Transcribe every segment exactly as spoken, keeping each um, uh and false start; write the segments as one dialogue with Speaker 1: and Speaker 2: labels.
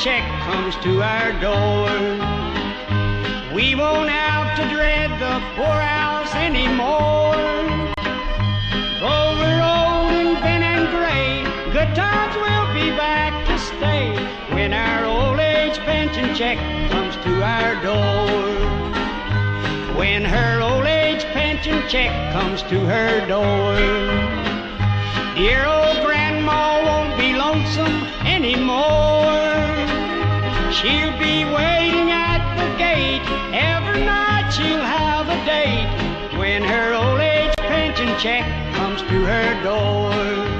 Speaker 1: check comes to our door. We won't have to dread the poorhouse anymore. Though we're old and bent and gray, good times will be back to stay when our old age pension check comes to our door. When her old age pension check comes to her door, dear old grandma won't be lonesome anymore. She'll be waiting at the gate. Every night she'll have a date when her old age pension check comes to her door.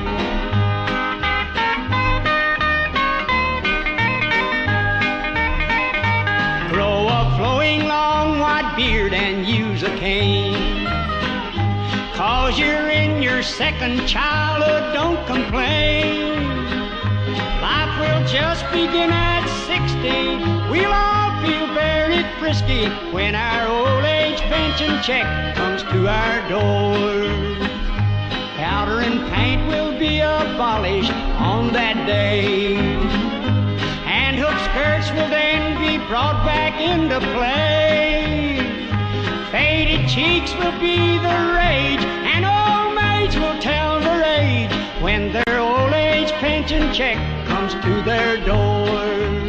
Speaker 1: Grow a flowing long white beard and use a cane, 'cause you're in your second childhood, don't complain. Life will just begin at sixty. We'll all feel very frisky when our old age pension check comes to our door. Powder and paint will be abolished on that day, and hook skirts will then be brought back into play. Faded cheeks will be the rage, and old maids will tell their age when their old age pension check comes to their door.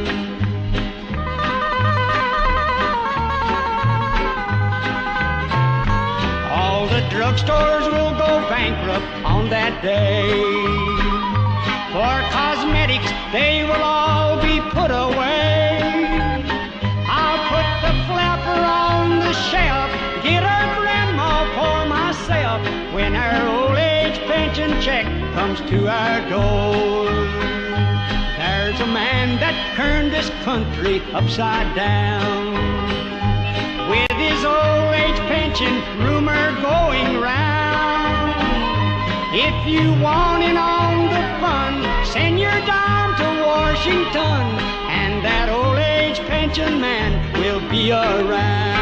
Speaker 1: All the drugstores will go bankrupt on that day. For cosmetics, they will all be put away. I'll put the flapper on the shelf, get a grandma for myself when our old age pension check comes to our door. There's a man that turned this country upside down, with his old age pension rumor going round. If you want in on the fun, send your dime to Washington, and that old age pension man will be around.